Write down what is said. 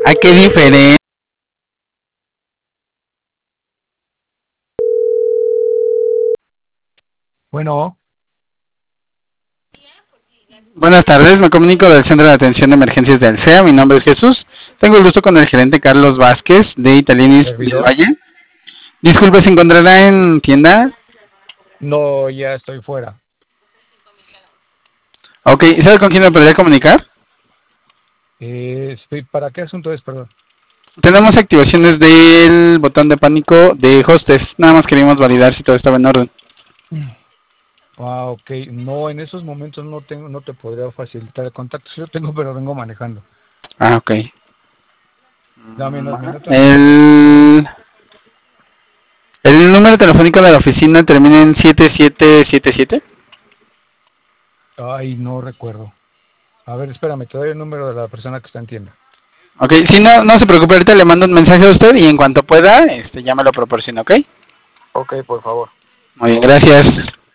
¿A qué diferencia? Bueno, Buenas tardes, me comunico del Centro de Atención de Emergencias del CEA. Mi nombre es Jesús. Tengo el gusto con el gerente Carlos Vázquez de Italianis del servidor. Valle. Disculpe, ¿se encontrará en tienda? No, ya estoy fuera. Ok, ¿sabe con quién me podría comunicar? ¿Para qué asunto es, perdón? Tenemos activaciones del botón de pánico de hostes. Nada más queríamos validar si todo estaba en orden. Ah, ok. No, en esos momentos no te podría facilitar el contacto. Sí lo tengo, pero vengo manejando. Ah, ok. Dame unos minutos y te doy. El, el número telefónico de la oficina termina en 7777. Ay, no recuerdo. A ver, espérame, te doy el número de la persona que está en tienda. Ok, si no, no se preocupe, ahorita le mando un mensaje a usted y en cuanto pueda, ya me lo proporciona, ¿ok? Ok, por favor. Muy bien, gracias.